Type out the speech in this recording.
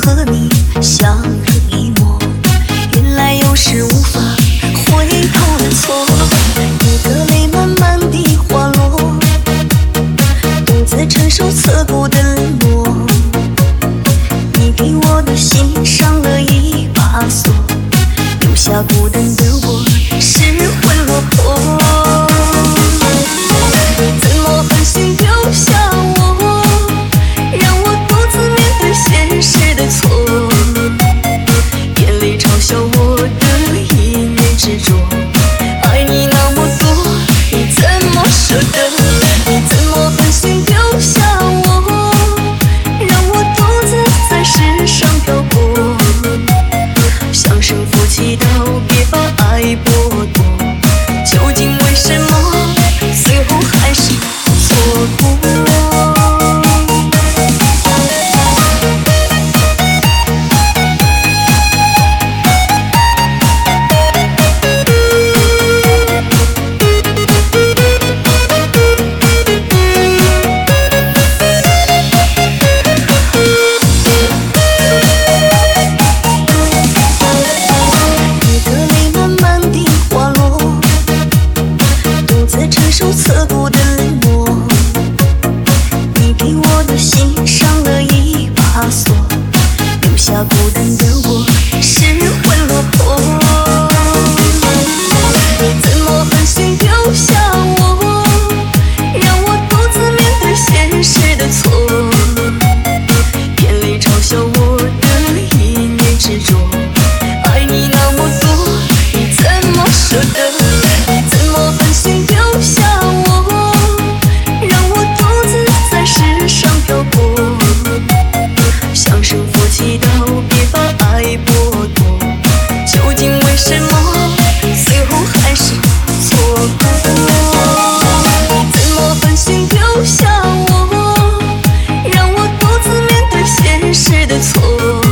和你相濡以沫，原来有时无法回头的错。你的泪慢慢地滑落，独自承受刺骨的冷漠。你给我的心上了一把锁，留下孤单的我失魂落魄。你怎么狠心丢下我，让我独自面对现实的错，眼里嘲笑我的一念执着。爱你那么多，你怎么舍得？你怎么狠心丢下我，让我独自在世上漂泊。相生夫妻道别把爱剥夺，究竟为什么最后还是错过？刺骨的冷漠，你给我的心上了一把锁，留下孤单的我失魂落魄。你怎么狠心丢下我，让我独自面对现实的错，眼里嘲笑我的一念执着。爱你那么多，你怎么舍得？你怎么狠心丢下我，让我独自在世上漂泊。相生夫妻道别把爱剥夺，究竟为什么最后还是错过？你怎么狠心丢下我，让我独自面对现实的错，